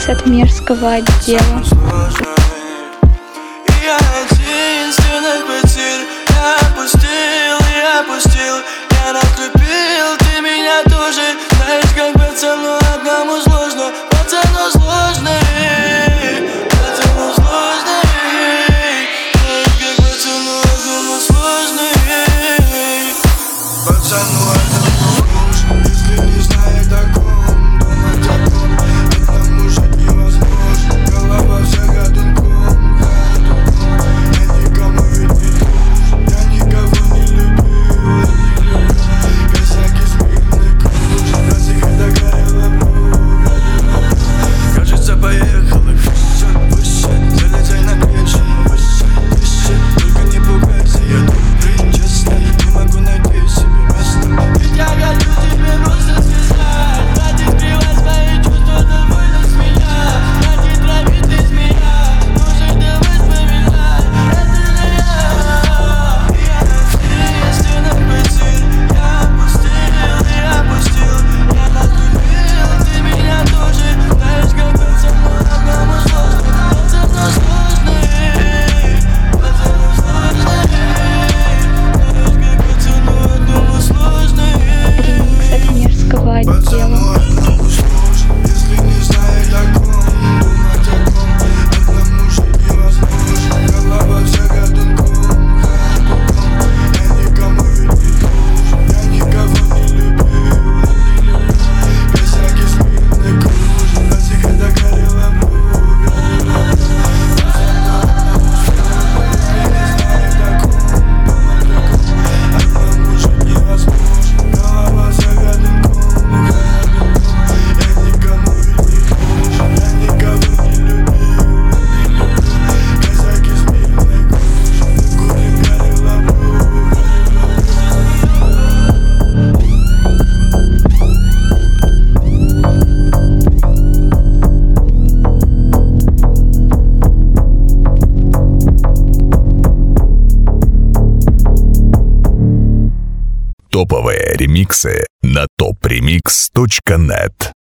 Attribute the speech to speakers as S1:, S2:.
S1: ремикс от мерзкого отдела.
S2: Я один стенок потерь, я опустил, я накрепил, ты меня тоже. Знаешь, как пацану одному сложно, пацану сложно, пацану сложно, знаешь, как пацану одному сложно, пацану одному сложно, если не знает о ком, думать о ком, одному жить невозможно, голова вся гадунком.
S3: Топовые ремиксы на topremix.net.